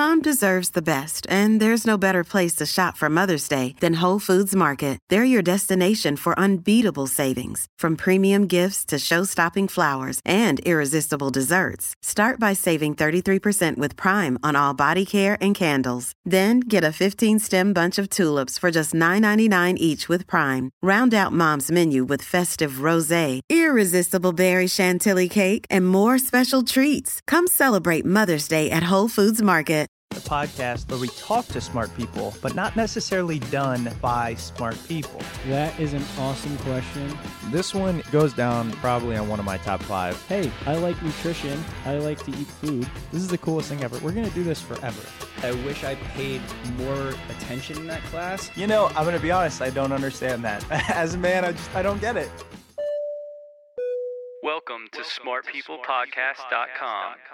Mom deserves the best, and there's no better place to shop for Mother's Day than Whole Foods Market. They're your destination for unbeatable savings, from premium gifts to show-stopping flowers and irresistible desserts. Start by saving 33% with Prime on all body care and candles. Then get a 15-stem bunch of tulips for just $9.99 each with Prime. Round out Mom's menu with festive rosé, irresistible berry chantilly cake, and more special treats. Come celebrate Mother's Day at Whole Foods Market. The podcast where we talk to smart people, but not necessarily done by smart people. That is an awesome question. This one goes down probably on one of my top 5. Hey, I like nutrition. I like to eat food. This is the coolest thing ever. We're going to do this forever. I wish I paid more attention in that class. You know, I'm going to be honest, I don't understand that. As a man, I don't get it. Welcome to smartpeoplepodcast.com.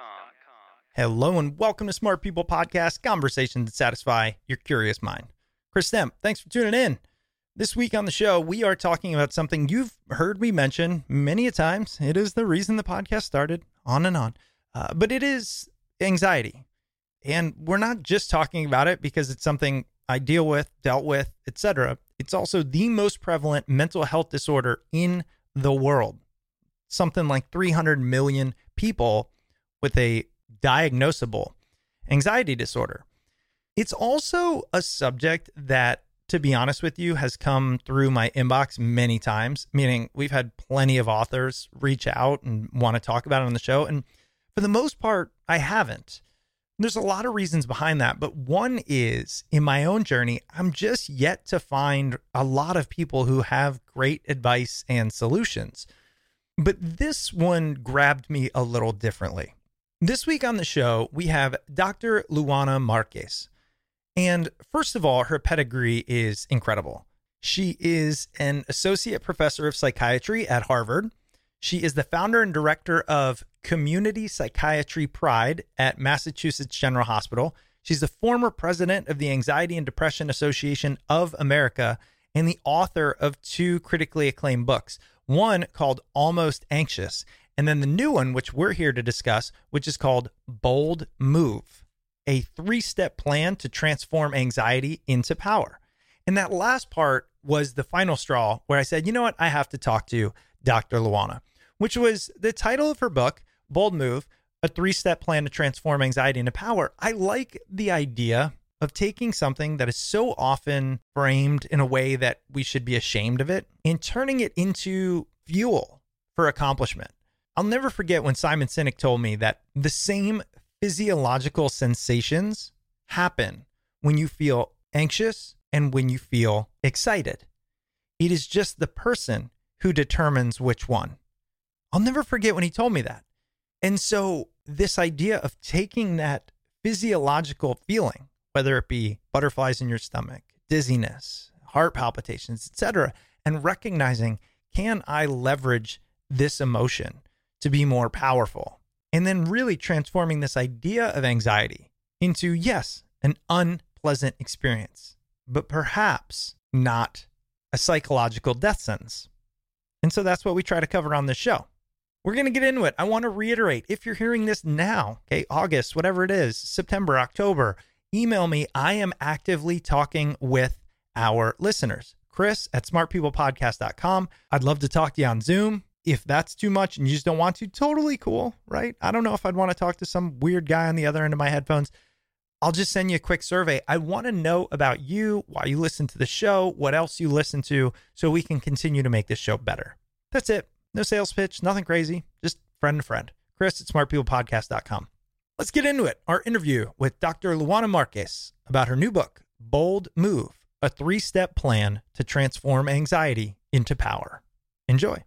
Hello and welcome to Smart People Podcast, conversations that satisfy your curious mind. Chris Stemp, thanks for tuning in. This week on the show, we are talking about something you've heard me mention many a times. It is the reason the podcast started, on and on. But it is anxiety. And we're not just talking about it because it's something I deal with, dealt with, etc. It's also the most prevalent mental health disorder in the world. Something like 300 million people with a diagnosable anxiety disorder. It's also a subject that, to be honest with you, has come through my inbox many times, meaning we've had plenty of authors reach out and want to talk about it on the show. And for the most part, I haven't. There's a lot of reasons behind that, but one is, in my own journey, I'm just yet to find a lot of people who have great advice and solutions. But this one grabbed me a little differently. This week on the show, we have Dr. Luana Marques. And first of all, her pedigree is incredible. She is an associate professor of psychiatry at Harvard. She is the founder and director of Community Psychiatry Pride at Massachusetts General Hospital. She's the former president of the Anxiety and Depression Association of America and the author of 2 critically acclaimed books, one called Almost Anxious, and then the new one, which we're here to discuss, which is called Bold Move, a 3-step plan to transform anxiety into power. And that last part was the final straw where I said, you know what, I have to talk to Dr. Luana, which was the title of her book, Bold Move, a 3-step plan to transform anxiety into power. I like the idea of taking something that is so often framed in a way that we should be ashamed of it and turning it into fuel for accomplishment. I'll never forget when Simon Sinek told me that the same physiological sensations happen when you feel anxious and when you feel excited. It is just the person who determines which one. I'll never forget when he told me that. And so this idea of taking that physiological feeling, whether it be butterflies in your stomach, dizziness, heart palpitations, etc., and recognizing, can I leverage this emotion to be more powerful? And then really transforming this idea of anxiety into, yes, an unpleasant experience, but perhaps not a psychological death sentence. And so that's what we try to cover on this show. We're going to get into it. I want to reiterate, if you're hearing this now, okay, August, whatever it is, September, October, email me. I am actively talking with our listeners. Chris at smartpeoplepodcast.com. I'd love to talk to you on Zoom. If that's too much and you just don't want to, totally cool, right? I don't know if I'd want to talk to some weird guy on the other end of my headphones. I'll just send you a quick survey. I want to know about you, why you listen to the show, what else you listen to, so we can continue to make this show better. That's it. No sales pitch, nothing crazy, just friend to friend. Chris at smartpeoplepodcast.com. Let's get into it. Our interview with Dr. Luana Marques about her new book, Bold Move, a 3-step plan to transform anxiety into power. Enjoy.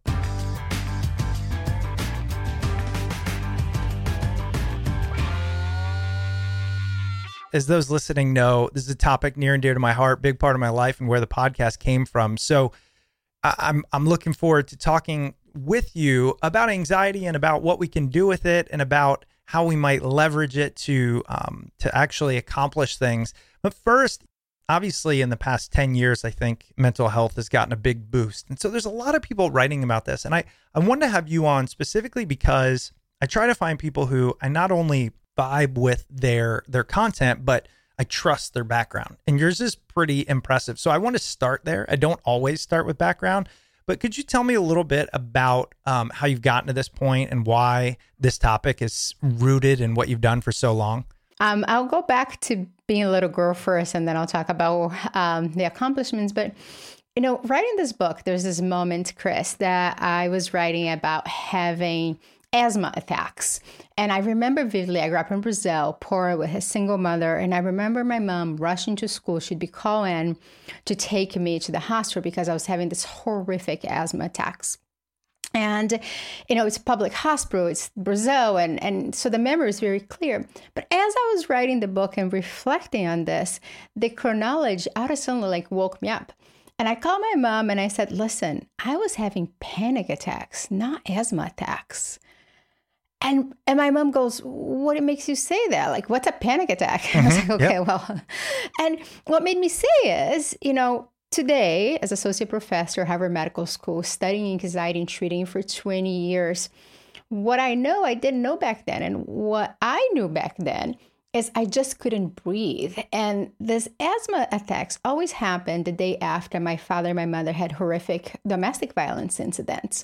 As those listening know, this is a topic near and dear to my heart, big part of my life and where the podcast came from. So I'm looking forward to talking with you about anxiety and about what we can do with it and about how we might leverage it to actually accomplish things. But first, obviously in the past 10 years, I think mental health has gotten a big boost. And so there's a lot of people writing about this. And I wanted to have you on specifically because I try to find people who I not only vibe with their content, but I trust their background. And yours is pretty impressive. So I want to start there. I don't always start with background, but could you tell me a little bit about how you've gotten to this point and why this topic is rooted in what you've done for so long? I'll go back to being a little girl first, and then I'll talk about the accomplishments. But, writing this book, there's this moment, Chris, that I was writing about having asthma attacks. And I remember vividly, I grew up in Brazil, poor with a single mother. And I remember my mom rushing to school. She'd be calling to take me to the hospital because I was having this horrific asthma attacks. And, it's a public hospital, it's Brazil. And so the memory is very clear. But as I was writing the book and reflecting on this, the chronology out of suddenly woke me up. And I called my mom and I said, listen, I was having panic attacks, not asthma attacks. And my mom goes, what makes you say that? What's a panic attack? Mm-hmm. I was like, okay, well. And what made me say is, today, as associate professor at Harvard Medical School, studying anxiety and treating for 20 years, what I know I didn't know back then, and what I knew back then, is I just couldn't breathe. And this asthma attacks always happened the day after my father and my mother had horrific domestic violence incidents.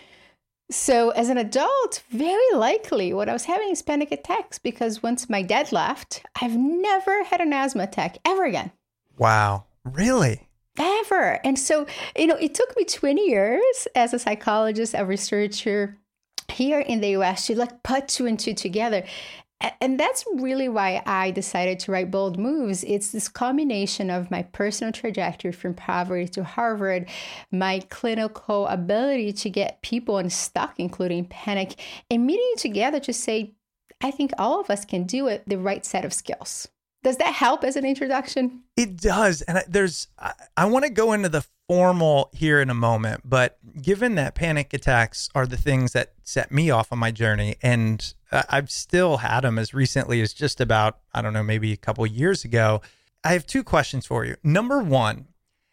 So as an adult, very likely what I was having is panic attacks, because once my dad left, I've never had an asthma attack ever again. Wow. Really? Ever. And so, it took me 20 years as a psychologist, a researcher here in the US to put two and two together. And that's really why I decided to write Bold Moves. It's this combination of my personal trajectory from poverty to Harvard, my clinical ability to get people unstuck, including panic, and meeting together to say, I think all of us can do it, the right set of skills. Does that help as an introduction? It does. And I want to go into the formal here in a moment, but given that panic attacks are the things that set me off on my journey, and I've still had them as recently as just about, I don't know, maybe a couple of years ago, I have two questions for you. Number one,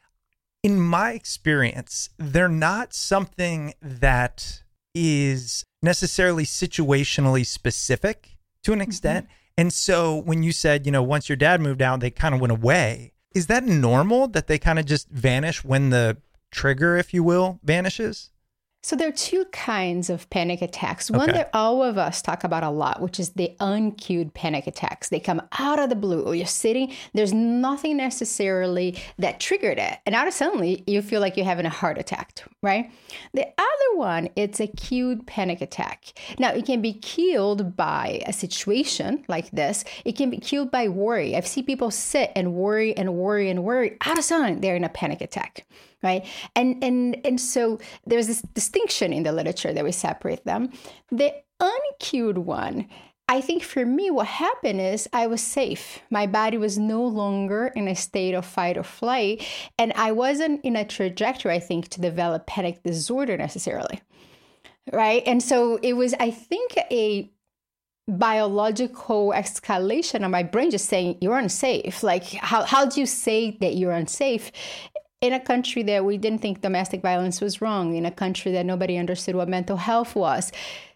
in my experience, they're not something that is necessarily situationally specific to an extent. Mm-hmm. And so when you said, once your dad moved out, they kind of went away. Is that normal that they kind of just vanish when the trigger, if you will, vanishes? So there are two kinds of panic attacks. One that all of us talk about a lot, which is the uncued panic attacks. They come out of the blue. You're sitting, there's nothing necessarily that triggered it. And out of suddenly, you feel like you're having a heart attack, right? The other one, it's a cued panic attack. Now, it can be cued by a situation like this. It can be cued by worry. I've seen people sit and worry and worry and worry. Out of sudden, they're in a panic attack. Right. And so there's this distinction in the literature that we separate them. The uncued one, I think for me, what happened is I was safe. My body was no longer in a state of fight or flight. And I wasn't in a trajectory, I think, to develop panic disorder necessarily. Right. And so it was, I think, a biological escalation of my brain just saying, you're unsafe. How do you say that you're unsafe? In a country that we didn't think domestic violence was wrong, in a country that nobody understood what mental health was.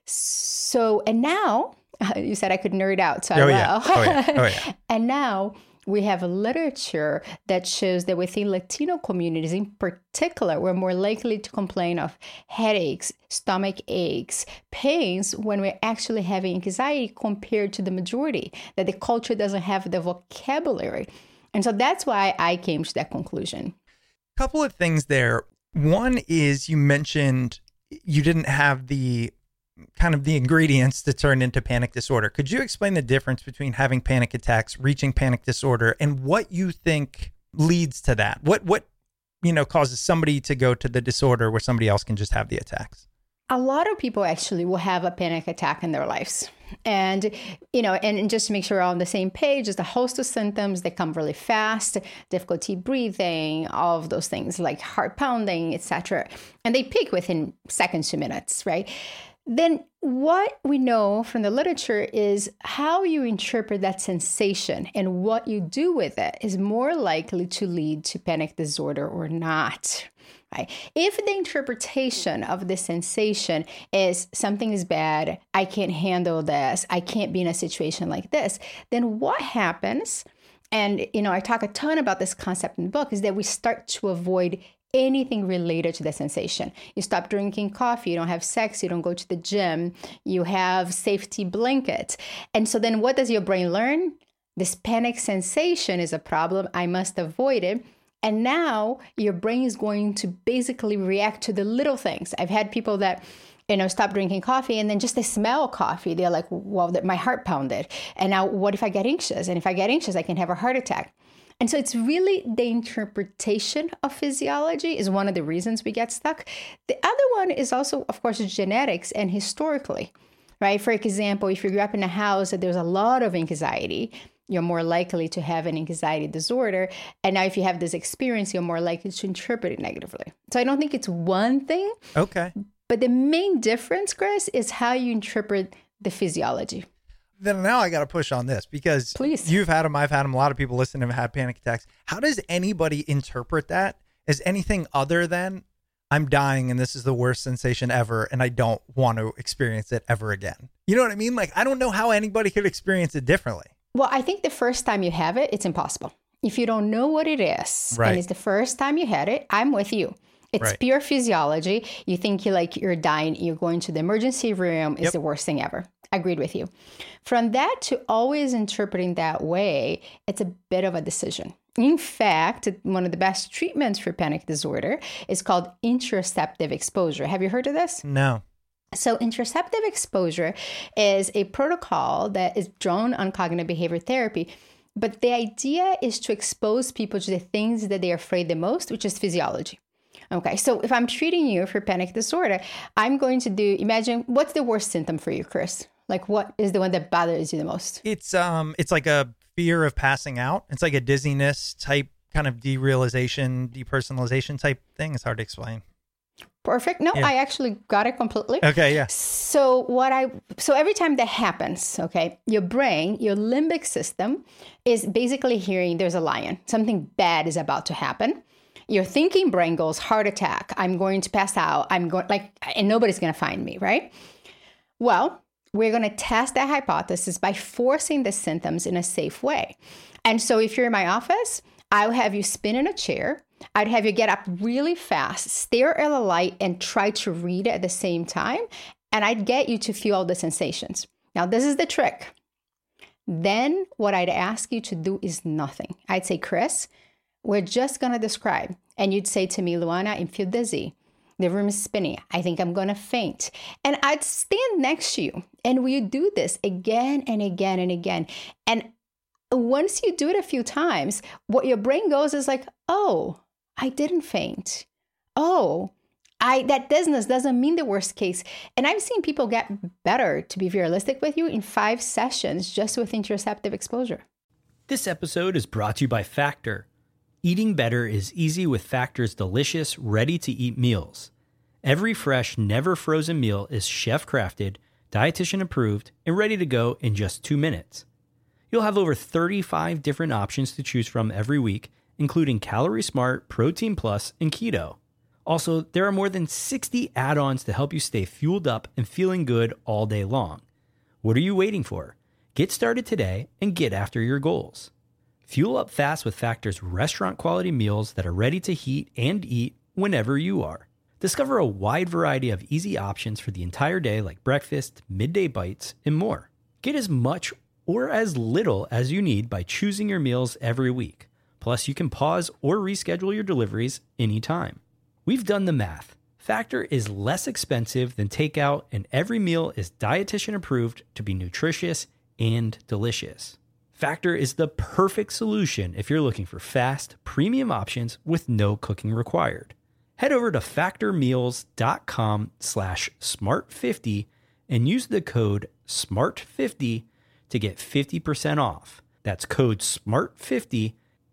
So, and now, you said I could nerd out, so I will. Yeah. Oh, yeah. And now we have a literature that shows that within Latino communities in particular, we're more likely to complain of headaches, stomach aches, pains when we're actually having anxiety compared to the majority, that the culture doesn't have the vocabulary. And so that's why I came to that conclusion. Couple of things there. One is you mentioned you didn't have the kind of the ingredients to turn into panic disorder. Could you explain the difference between having panic attacks, reaching panic disorder, and what you think leads to that? What causes somebody to go to the disorder where somebody else can just have the attacks? A lot of people actually will have a panic attack in their lives. And, and just to make sure we're all on the same page, there's a host of symptoms that come really fast, difficulty breathing, all of those things like heart pounding, etc. And they peak within seconds to minutes, right? Then what we know from the literature is how you interpret that sensation and what you do with it is more likely to lead to panic disorder or not. right? If the interpretation of the sensation is something is bad, I can't handle this, I can't be in a situation like this, then what happens, and I talk a ton about this concept in the book, is that we start to avoid anything related to the sensation. You stop drinking coffee, you don't have sex, you don't go to the gym, you have safety blankets. And so then what does your brain learn? This panic sensation is a problem, I must avoid it. And now your brain is going to basically react to the little things. I've had people that, stop drinking coffee and then just they smell coffee. They're like, well, my heart pounded. And now what if I get anxious? And if I get anxious, I can have a heart attack. And so it's really the interpretation of physiology is one of the reasons we get stuck. The other one is also, of course, genetics and historically, right? For example, if you grew up in a house that there's a lot of anxiety, you're more likely to have an anxiety disorder. And now if you have this experience, you're more likely to interpret it negatively. So I don't think it's one thing. Okay. But the main difference, Chris, is how you interpret the physiology. Then now I got to push on this because Please. You've had them, I've had them. A lot of people listening have had panic attacks. How does anybody interpret that as anything other than I'm dying and this is the worst sensation ever and I don't want to experience it ever again? You know what I mean? Like, I don't know how anybody could experience it differently. Well, I think the first time you have it, it's impossible. If you don't know what it is, right, and it's the first time you had it, I'm with you. It's right, pure physiology. You think you're dying, you're going to the emergency room, it's the worst thing ever. Agreed with you. From that to always interpreting that way, it's a bit of a decision. In fact, one of the best treatments for panic disorder is called interoceptive exposure. Have you heard of this? No. So interoceptive exposure is a protocol that is drawn on cognitive behavior therapy. But the idea is to expose people to the things that they're afraid the most, which is physiology. Okay, so if I'm treating you for panic disorder, I'm going to imagine, what's the worst symptom for you, Chris? Like, what is the one that bothers you the most? It's like a fear of passing out. It's like a dizziness type, kind of derealization, depersonalization type thing. It's hard to explain. Perfect. No, I actually got it completely. Okay, yeah. So every time that happens, okay, your brain, your limbic system is basically hearing there's a lion. Something bad is about to happen. Your thinking brain goes, heart attack, I'm going to pass out, and nobody's going to find me, right? Well, we're going to test that hypothesis by forcing the symptoms in a safe way. And so if you're in my office, I'll have you spin in a chair. I'd have you get up really fast, stare at a light, and try to read it at the same time. And I'd get you to feel all the sensations. Now, this is the trick. Then what I'd ask you to do is nothing. I'd say, Chris, we're just going to describe. And you'd say to me, Luana, I feel dizzy. The room is spinning. I think I'm going to faint. And I'd stand next to you. And we do this again and again and again. And once you do it a few times, what your brain goes is like, oh, I didn't faint. Oh, that dizziness doesn't mean the worst case. And I've seen people get better, to be realistic with you, in 5 sessions just with interoceptive exposure. This episode is brought to you by Factor. Eating better is easy with Factor's delicious, ready-to-eat meals. Every fresh, never frozen meal is chef-crafted, dietitian approved, and ready to go in just 2 minutes. You'll have over 35 different options to choose from every week, including Calorie Smart, Protein Plus, and Keto. Also, there are more than 60 add-ons to help you stay fueled up and feeling good all day long. What are you waiting for? Get started today and get after your goals. Fuel up fast with Factor's restaurant-quality meals that are ready to heat and eat whenever you are. Discover a wide variety of easy options for the entire day like breakfast, midday bites, and more. Get as much or as little as you need by choosing your meals every week. Plus, you can pause or reschedule your deliveries anytime. We've done the math. Factor is less expensive than takeout, and every meal is dietitian approved to be nutritious and delicious. Factor is the perfect solution if you're looking for fast, premium options with no cooking required. Head over to factormeals.com/smart50 and use the code SMART50 to get 50% off. That's code SMART50,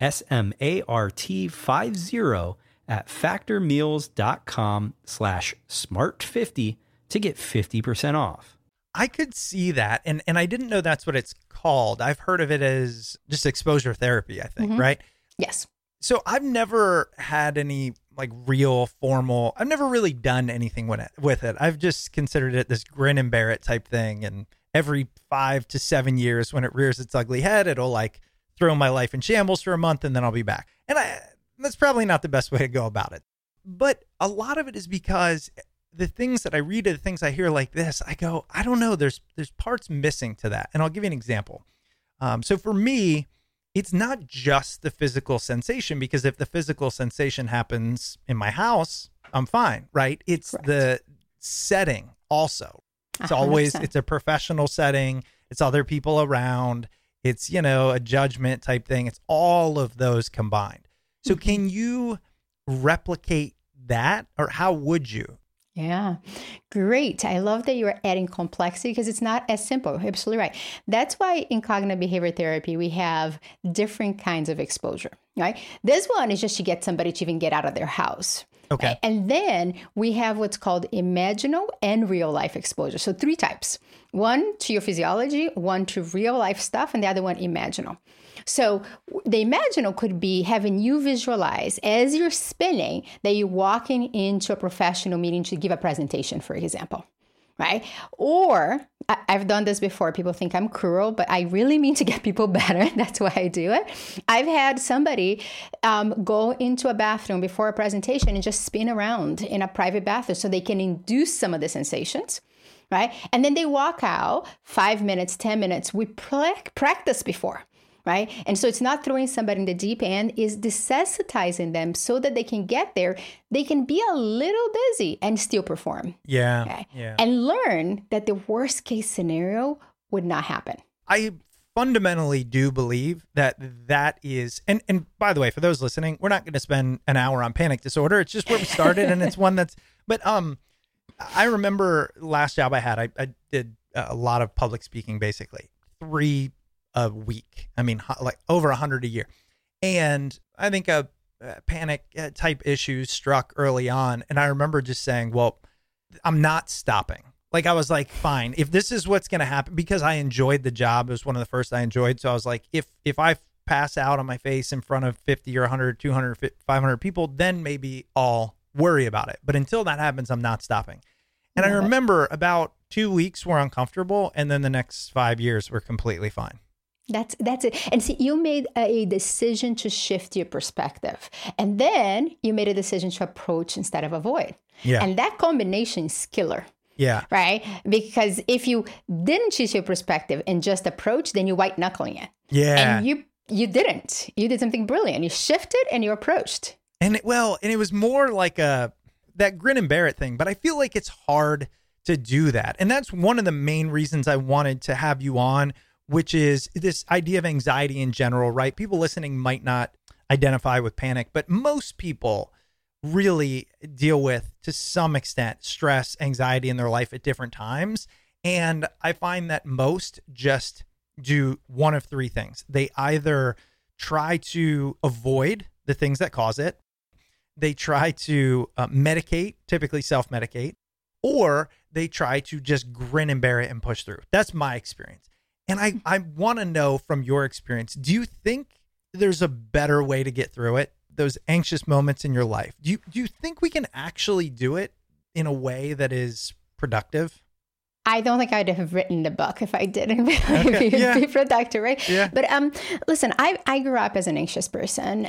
SMART50 at factormeals.com/smart50 to get 50% off. I could see that. And I didn't know that's what it's called. I've heard of it as just exposure therapy, I think, right? Yes. So I've never had any like real formal. I've never really done anything with it. I've just considered it this grin and bear it type thing. And every 5 to 7 years when it rears its ugly head, it'll like throw my life in shambles for a month and then I'll be back. And that's probably not the best way to go about it. But a lot of it is because the things that I read, the things I hear like this, I go, I don't know, there's parts missing to that. And I'll give you an example. So for me, it's not just the physical sensation, because if the physical sensation happens in my house, I'm fine, right? It's Correct. The setting also. It's 100%. Always, it's a professional setting. It's other people around. It's, a judgment type thing. It's all of those combined. So can you replicate that, or how would you? Yeah, great. I love that you are adding complexity, because it's not as simple. You're absolutely right. That's why in cognitive behavior therapy, we have different kinds of exposure, right? This one is just to get somebody to even get out of their house. Okay. Right? And then we have what's called imaginal and real life exposure. So 3 types. One to your physiology, one to real life stuff, and the other one imaginal. So the imaginal could be having you visualize as you're spinning that you're walking into a professional meeting to give a presentation, for example, right? Or I've done this before. People think I'm cruel, but I really mean to get people better. That's why I do it. I've had somebody go into a bathroom before a presentation and just spin around in a private bathroom so they can induce some of the sensations. Right? And then they walk out 5 minutes, 10 minutes. We practice before, right? And so it's not throwing somebody in the deep end, is desensitizing them so that they can get there. They can be a little dizzy and still perform. Yeah. Okay? Yeah. And learn that the worst case scenario would not happen. I fundamentally do believe that is, and by the way, for those listening, we're not going to spend an hour on panic disorder. It's just where we started, and it's one that's, but I remember last job I had, I did a lot of public speaking, basically 3 a week. I mean, like over 100 a year. And I think a panic type issues struck early on. And I remember just saying, well, I'm not stopping. Like, I was like, fine, if this is what's going to happen, because I enjoyed the job. It was one of the first I enjoyed. So I was like, if I pass out on my face in front of 50 or 100, 200, 500 people, then maybe I'll worry about it. But until that happens, I'm not stopping. And I remember about 2 weeks were uncomfortable, and then the next 5 years were completely fine. That's it. And see, you made a decision to shift your perspective. And then you made a decision to approach instead of avoid. Yeah. And that combination is killer. Yeah. Right? Because if you didn't choose your perspective and just approach, then you're white knuckling it. Yeah. And you didn't. You did something brilliant. You shifted and you approached. And it was more like that grin and bear it thing, but I feel like it's hard to do that. And that's one of the main reasons I wanted to have you on, which is this idea of anxiety in general, right? People listening might not identify with panic, but most people really deal with, to some extent, stress, anxiety in their life at different times. And I find that most just do one of 3 things. They either try to avoid the things that cause it, they try to medicate, typically self-medicate, or they try to just grin and bear it and push through. That's my experience. And I want to know from your experience, do you think there's a better way to get through it? Those anxious moments in your life. Do you think we can actually do it in a way that is productive? I don't think I'd have written the book if I didn't be productive, right? Yeah. But listen, I grew up as an anxious person,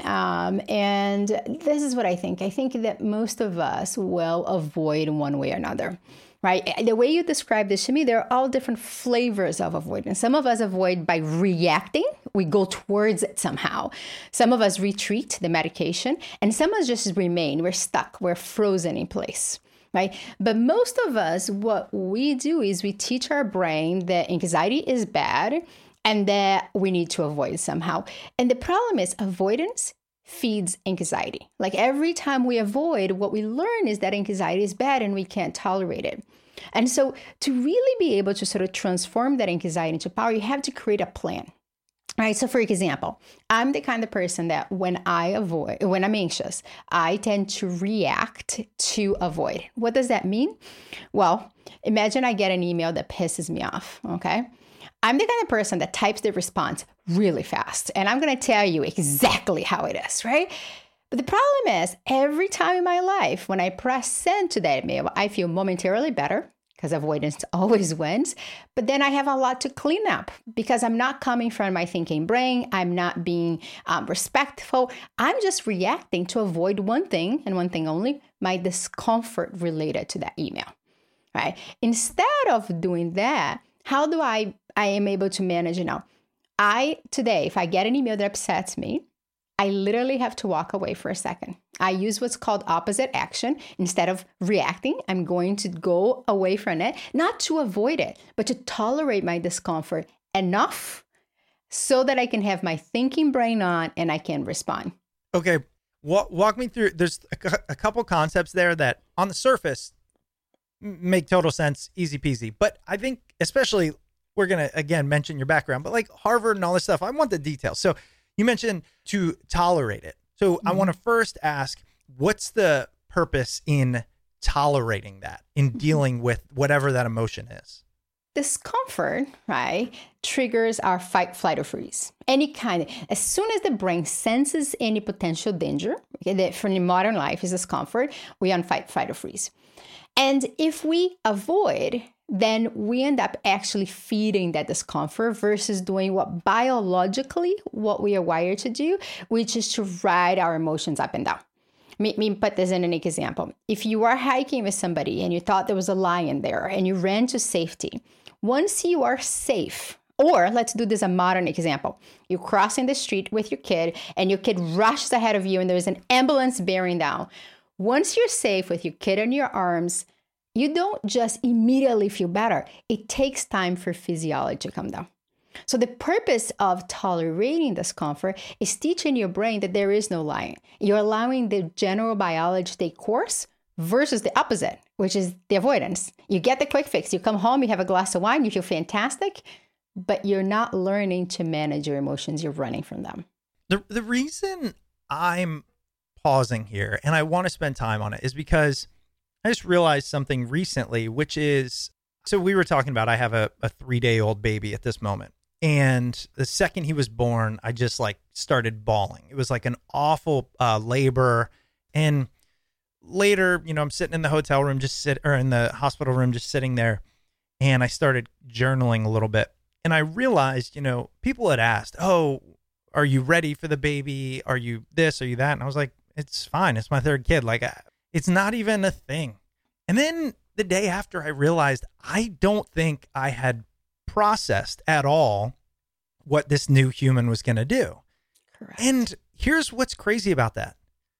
and this is what I think. I think that most of us will avoid in one way or another, right? The way you describe this to me, there are all different flavors of avoidance. Some of us avoid by reacting. We go towards it somehow. Some of us retreat the medication, and some of us just remain. We're stuck. We're frozen in place. Right? But most of us, what we do is we teach our brain that anxiety is bad and that we need to avoid somehow. And the problem is avoidance feeds anxiety. Like every time we avoid, what we learn is that anxiety is bad and we can't tolerate it. And so to really be able to sort of transform that anxiety into power, you have to create a plan. Right. So for example, I'm the kind of person that when I'm anxious, I tend to react to avoid. What does that mean? Well, imagine I get an email that pisses me off. Okay. I'm the kind of person that types the response really fast. And I'm going to tell you exactly how it is. Right. But the problem is, every time in my life when I press send to that email, I feel momentarily better because avoidance always wins. But then I have a lot to clean up because I'm not coming from my thinking brain. I'm not being respectful. I'm just reacting to avoid one thing and one thing only, my discomfort related to that email, right? Instead of doing that, how do I am able to manage it now? Today, if I get an email that upsets me, I literally have to walk away for a second. I use what's called opposite action. Instead of reacting, I'm going to go away from it, not to avoid it, but to tolerate my discomfort enough so that I can have my thinking brain on and I can respond. Okay. Walk me through. There's a couple concepts there that on the surface make total sense, easy peasy. But I think especially we're going to, again, mention your background, but like Harvard and all this stuff, I want the details. So you mentioned to tolerate it. So I want to first ask, what's the purpose in tolerating that, in dealing with whatever that emotion is? Discomfort, right, triggers our fight, flight, or freeze. Any kind. As soon as the brain senses any potential danger, okay, that from the modern life is discomfort, we on fight, flight, or freeze. And if we avoid, then we end up actually feeding that discomfort versus doing what biologically, what we are wired to do, which is to ride our emotions up and down. Let me put this in an example. If you are hiking with somebody and you thought there was a lion there and you ran to safety, once you are safe, or let's do this a modern example. You're crossing the street with your kid and your kid rushes ahead of you and there's an ambulance bearing down. Once you're safe with your kid in your arms, you don't just immediately feel better. It takes time for physiology to come down. So the purpose of tolerating discomfort is teaching your brain that there is no lion. You're allowing the general biology to take course versus the opposite, which is the avoidance. You get the quick fix. You come home, you have a glass of wine, you feel fantastic, but you're not learning to manage your emotions. You're running from them. The reason I'm pausing here and I want to spend time on it is because I just realized something recently, which is, so we were talking about, I have a 3-day-old baby at this moment. And the second he was born, I just like started bawling. It was like an awful labor. And later, I'm sitting in the hotel room, in the hospital room, just sitting there. And I started journaling a little bit. And I realized, people had asked, oh, are you ready for the baby? Are you this? Are you that? And I was like, it's fine. It's my third kid. Like, it's not even a thing. And then the day after, I realized I don't think I had processed at all what this new human was going to do. Correct. And here's what's crazy about that.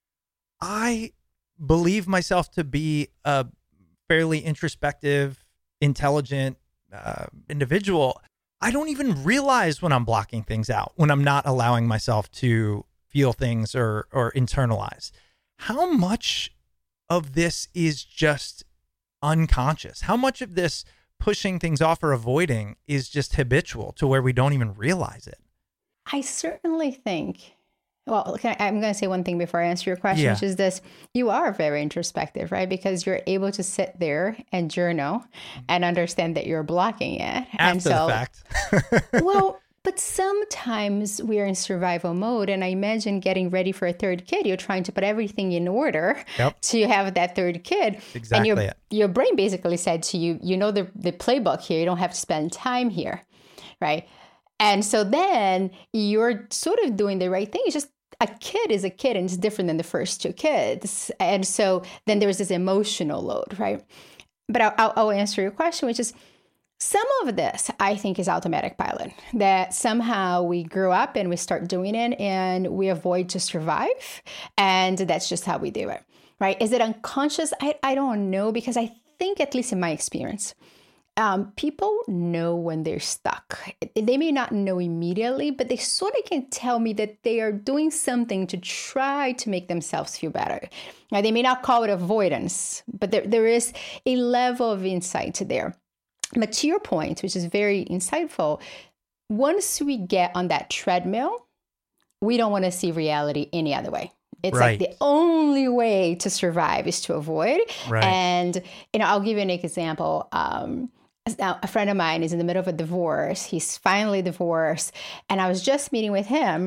I believe myself to be a fairly introspective, intelligent individual. I don't even realize when I'm blocking things out, when I'm not allowing myself to feel things or internalize. How much of this is just unconscious? How much of this pushing things off or avoiding is just habitual to where we don't even realize it? I certainly think, I'm going to say one thing before I answer your question, which is this. You are very introspective, right? Because you're able to sit there and journal and understand that you're blocking it. After the fact. Well, but sometimes we're in survival mode. And I imagine getting ready for a third kid, you're trying to put everything in order to have that third kid. Exactly. And your brain basically said to you, the playbook here, you don't have to spend time here, right? And so then you're sort of doing the right thing. It's just a kid is a kid and it's different than the first two kids. And so then there's this emotional load, right? But I'll answer your question, which is, some of this, I think, is automatic pilot, that somehow we grew up and we start doing it and we avoid to survive. And that's just how we do it, right? Is it unconscious? I don't know, because I think, at least in my experience, people know when they're stuck. They may not know immediately, but they sort of can tell me that they are doing something to try to make themselves feel better. Now, they may not call it avoidance, but there is a level of insight there. But to your point, which is very insightful, once we get on that treadmill, we don't want to see reality any other way. It's like the only way to survive is to avoid. Right. And, I'll give you an example. Now, a friend of mine is in the middle of a divorce. He's finally divorced. And I was just meeting with him.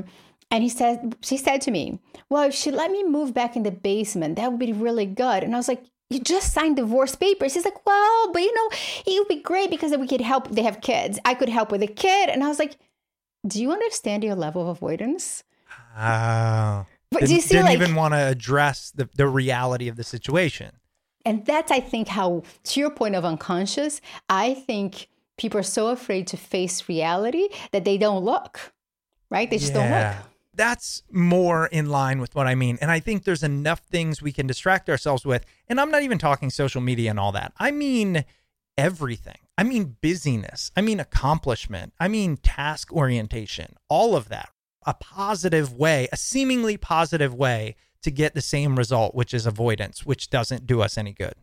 And she said to me, well, if she let me move back in the basement, that would be really good. And I was like, you just signed divorce papers. He's like, well, but it would be great because we could help. They have kids. I could help with a kid. And I was like, do you understand your level of avoidance? Oh. But do you see, didn't even want to address the reality of the situation. And that's, I think, how, to your point of unconscious, I think people are so afraid to face reality that they don't look, right? They just don't look. That's more in line with what I mean. And I think there's enough things we can distract ourselves with. And I'm not even talking social media and all that. I mean everything. I mean busyness. I mean accomplishment. I mean task orientation. All of that. A positive way, a seemingly positive way to get the same result, which is avoidance, which doesn't do us any good.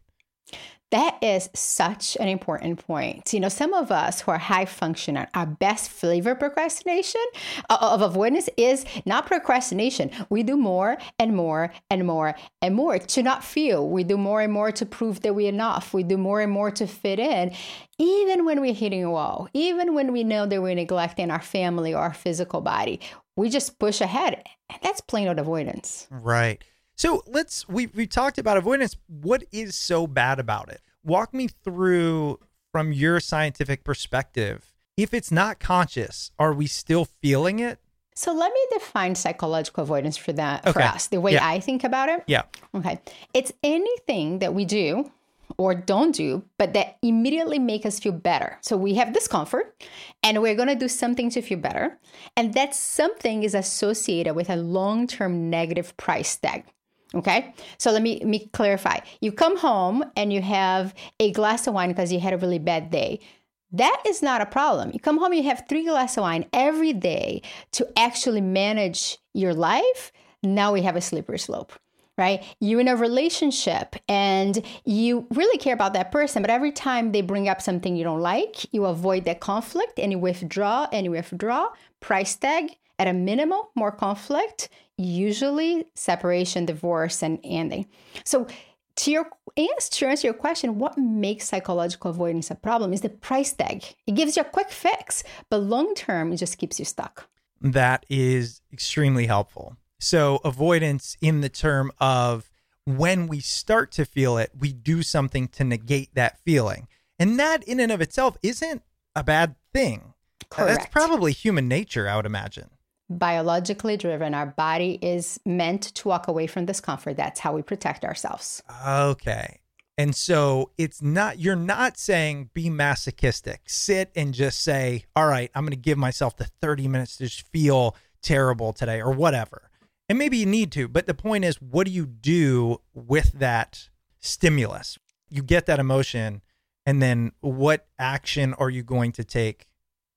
That is such an important point. Some of us who are high functioning, our best flavor procrastination of avoidance is not procrastination. We do more and more and more and more to not feel. We do more and more to prove that we're enough. We do more and more to fit in, even when we're hitting a wall, even when we know that we're neglecting our family or our physical body. We just push ahead. And that's plain old avoidance. Right. So we talked about avoidance. What is so bad about it? Walk me through, from your scientific perspective, if it's not conscious, are we still feeling it? So let me define psychological avoidance for us, the way I think about it. Yeah. Okay. It's anything that we do or don't do, but that immediately make us feel better. So we have discomfort and we're going to do something to feel better. And that something is associated with a long-term negative price tag. Okay. So let me clarify. You come home and you have a glass of wine because you had a really bad day. That is not a problem. You come home, you have 3 glasses of wine every day to actually manage your life. Now we have a slippery slope. Right? You're in a relationship and you really care about that person, but every time they bring up something you don't like, you avoid that conflict and you withdraw. Price tag at a minimum, more conflict, usually separation, divorce, and ending. So to answer your question, what makes psychological avoidance a problem is the price tag. It gives you a quick fix, but long-term, it just keeps you stuck. That is extremely helpful. So avoidance in the term of when we start to feel it, we do something to negate that feeling. And that in and of itself isn't a bad thing. Correct. That's probably human nature, I would imagine. Biologically driven. Our body is meant to walk away from discomfort. That's how we protect ourselves. Okay. And so you're not saying be masochistic. Sit and just say, all right, I'm going to give myself the 30 minutes to just feel terrible today or whatever. And maybe you need to, but the point is, what do you do with that stimulus? You get that emotion, and then what action are you going to take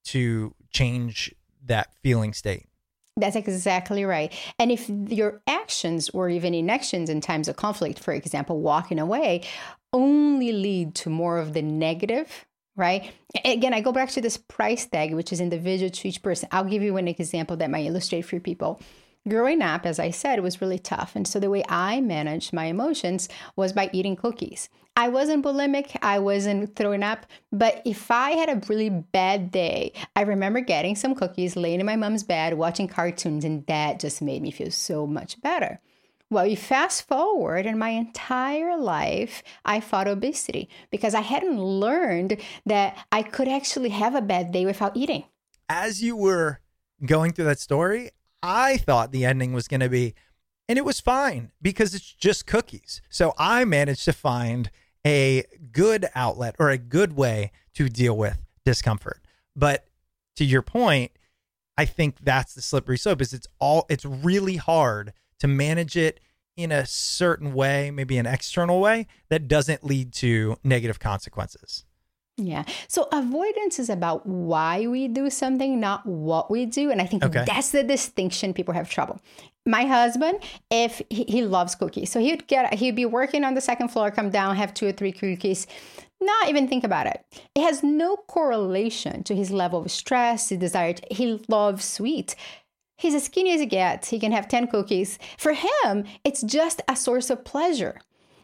to change that feeling state? That's exactly right. And if your actions or even inactions in times of conflict, for example, walking away, only lead to more of the negative, right? Again, I go back to this price tag, which is individual to each person. I'll give you an example that might illustrate for people. Growing up, as I said, was really tough. And so the way I managed my emotions was by eating cookies. I wasn't bulimic. I wasn't throwing up. But if I had a really bad day, I remember getting some cookies, laying in my mom's bed, watching cartoons, and that just made me feel so much better. Well, you fast forward, and my entire life, I fought obesity because I hadn't learned that I could actually have a bad day without eating. As you were going through that story, I thought the ending was going to be, and it was fine because it's just cookies. So I managed to find a good outlet or a good way to deal with discomfort. But to your point, I think that's the slippery slope. It's really hard to manage it in a certain way, maybe an external way that doesn't lead to negative consequences. Yeah. So avoidance is about why we do something, not what we do. And I think that's the distinction people have trouble. My husband, if he loves cookies, so he'd be working on the second floor, come down, have 2 or 3 cookies, not even think about it. It has no correlation to his level of stress, his desire. He loves sweet. He's as skinny as he gets. He can have 10 cookies. For him, it's just a source of pleasure.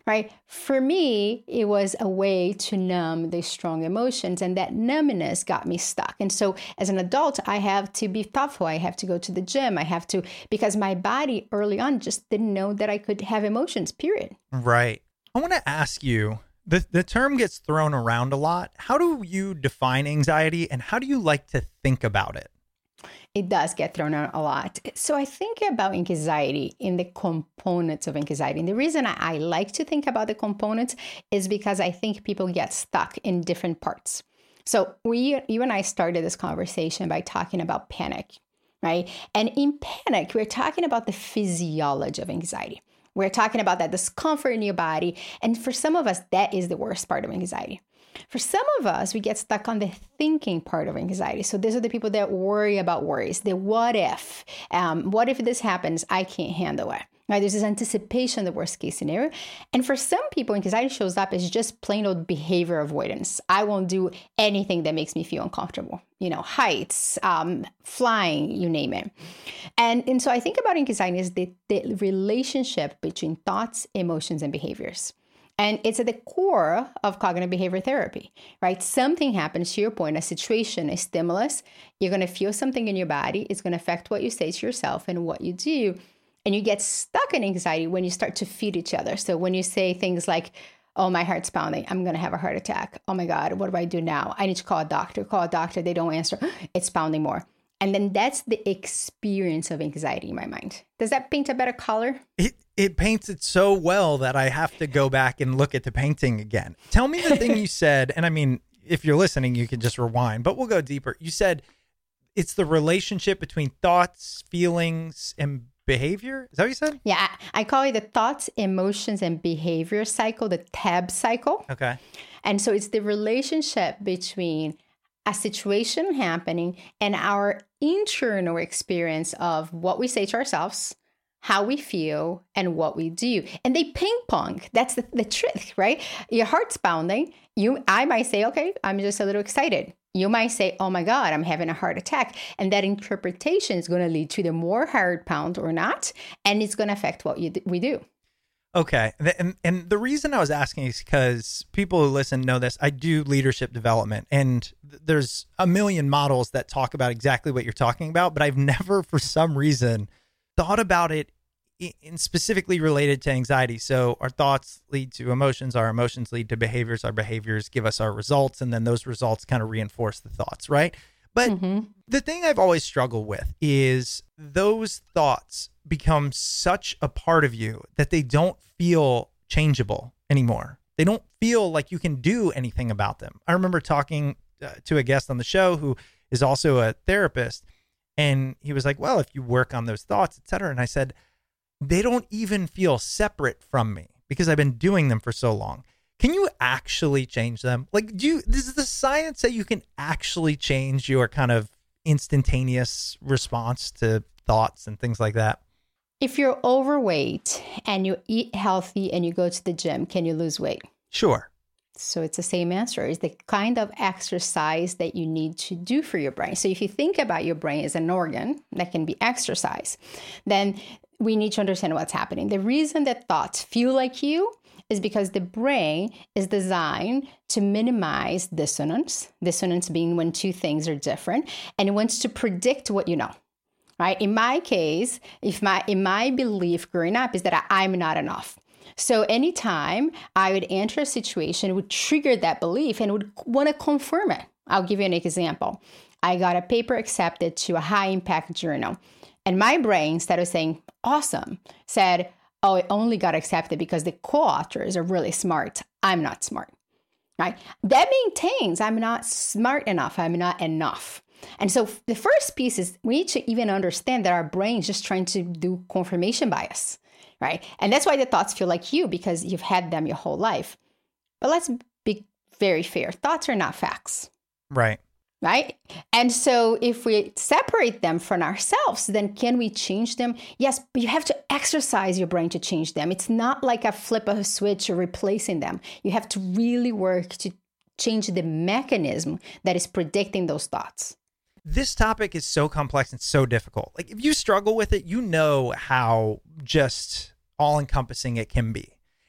right? For me, it was a way to numb the strong emotions, and that numbness got me stuck. And so as an adult, I have to be thoughtful. I have to go to the gym. I have to, because my body early on just didn't know that I could have emotions, period. Right. I want to ask you, the term gets thrown around a lot. How do you define anxiety, and how do you like to think about it? It does get thrown out a lot. So I think about anxiety in the components of anxiety. And the reason I like to think about the components is because I think people get stuck in different parts. So you and I started this conversation by talking about panic, right? And in panic, we're talking about the physiology of anxiety. We're talking about that discomfort in your body. And for some of us, that is the worst part of anxiety. For some of us, we get stuck on the thinking part of anxiety. So these are the people that worry about worries. The what if this happens, I can't handle it. Right? There's this anticipation, the worst case scenario. And for some people, anxiety shows up as just plain old behavior avoidance. I won't do anything that makes me feel uncomfortable. Heights, flying, you name it. And so I think about anxiety as the relationship between thoughts, emotions, and behaviors. And it's at the core of cognitive behavior therapy, right? Something happens, to your point, a situation, a stimulus. You're going to feel something in your body. It's going to affect what you say to yourself and what you do. And you get stuck in anxiety when you start to feed each other. So when you say things like, oh, my heart's pounding, I'm going to have a heart attack. Oh my God, what do I do now? I need to call a doctor. They don't answer. It's pounding more. And then that's the experience of anxiety in my mind. Does that paint a better color? It paints it so well that I have to go back and look at the painting again. Tell me the thing you said, and I mean, if you're listening, you can just rewind, but we'll go deeper. You said it's the relationship between thoughts, feelings, and behavior. Is that what you said? Yeah, I call it the thoughts, emotions, and behavior cycle, the TEB cycle. Okay. And so it's the relationship between a situation happening and our internal experience of what we say to ourselves, how we feel, and what we do. And they ping pong. That's the trick, right? Your heart's pounding. I might say, okay, I'm just a little excited. You might say, oh my God, I'm having a heart attack. And that interpretation is going to lead to the more heart pound or not. And it's going to affect what we do. Okay. And the reason I was asking is because people who listen know this. I do leadership development, and there's a million models that talk about exactly what you're talking about, but I've never, for some reason, thought about it in specifically related to anxiety. So our thoughts lead to emotions, our emotions lead to behaviors, our behaviors give us our results, and then those results kind of reinforce the thoughts, right? But the thing I've always struggled with is those thoughts become such a part of you that they don't feel changeable anymore. They don't feel like you can do anything about them. I remember talking to a guest on the show who is also a therapist, and he was like, well, if you work on those thoughts, et cetera. And I said, they don't even feel separate from me because I've been doing them for so long. Can you actually change them? Like, this is the science that you can actually change your kind of instantaneous response to thoughts and things like that? If you're overweight and you eat healthy and you go to the gym, can you lose weight? Sure. So it's the same answer. It's the kind of exercise that you need to do for your brain. So if you think about your brain as an organ that can be exercised, then we need to understand what's happening. The reason that thoughts feel like you is because the brain is designed to minimize dissonance, dissonance being when two things are different, and it wants to predict what you know. Right? In my case, in my belief growing up is that I'm not enough. So anytime I would enter a situation, it would trigger that belief and would want to confirm it. I'll give you an example. I got a paper accepted to a high impact journal, and my brain, instead of saying awesome, said, oh, it only got accepted because the co-authors are really smart. I'm not smart. Right? That maintains I'm not smart enough. I'm not enough. And so the first piece is we need to even understand that our brain is just trying to do confirmation bias, right? And that's why the thoughts feel like you, because you've had them your whole life. But let's be very fair. Thoughts are not facts. Right. Right? And so if we separate them from ourselves, then can we change them? Yes, but you have to exercise your brain to change them. It's not like a flip of a switch or replacing them. You have to really work to change the mechanism that is predicting those thoughts. This topic is so complex and so difficult. Like, if you struggle with it, you know how just all-encompassing it can be.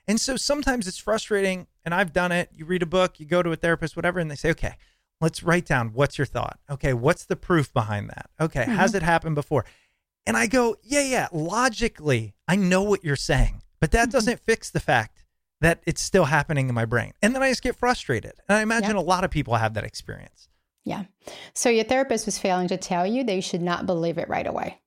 And so sometimes it's frustrating, and I've done it. You read a book, you go to a therapist, whatever, and they say, okay, let's write down what's your thought. Okay, what's the proof behind that? Okay, has it happened before? And I go, yeah, logically, I know what you're saying, but that doesn't fix the fact that it's still happening in my brain. And then I just get frustrated. And I imagine a lot of people have that experience. Yeah. So your therapist was failing to tell you that you should not believe it right away.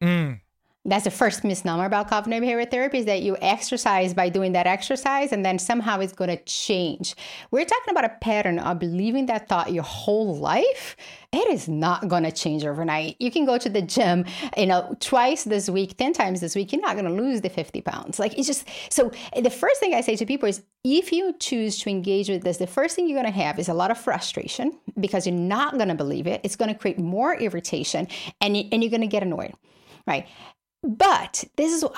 That's the first misnomer about cognitive behavior therapy, is that you exercise by doing that exercise and then somehow it's going to change. We're talking about a pattern of believing that thought your whole life. It is not going to change overnight. You can go to the gym, twice this week, 10 times this week. You're not going to lose the 50 pounds. Like, it's just, so the first thing I say to people is, if you choose to engage with this, the first thing you're going to have is a lot of frustration because you're not going to believe it. It's going to create more irritation and you're going to get annoyed, right? But this is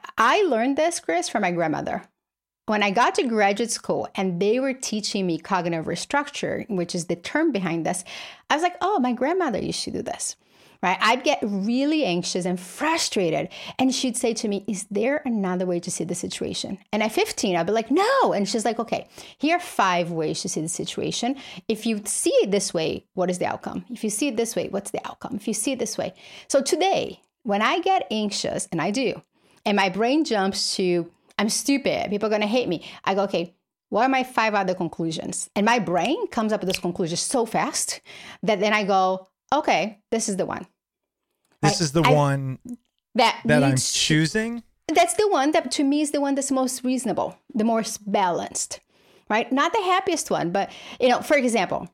I learned this, Chris, from my grandmother. When I got to graduate school and they were teaching me cognitive restructure, which is the term behind this, I was like, oh, my grandmother used to do this, right? I'd get really anxious and frustrated. And she'd say to me, is there another way to see the situation? And at 15, I'd be like, no. And she's like, okay, here are 5 ways to see the situation. If you see it this way, what is the outcome? If you see it this way, what's the outcome? If you see it this way. So today, when I get anxious, and I do, and my brain jumps to, I'm stupid, people are going to hate me, I go, okay, what are my 5 other conclusions? And my brain comes up with those conclusions so fast that then I go, okay, this is the one. This is the one that I'm choosing? That's the one that to me is the one that's most reasonable, the most balanced, right? Not the happiest one, but, for example,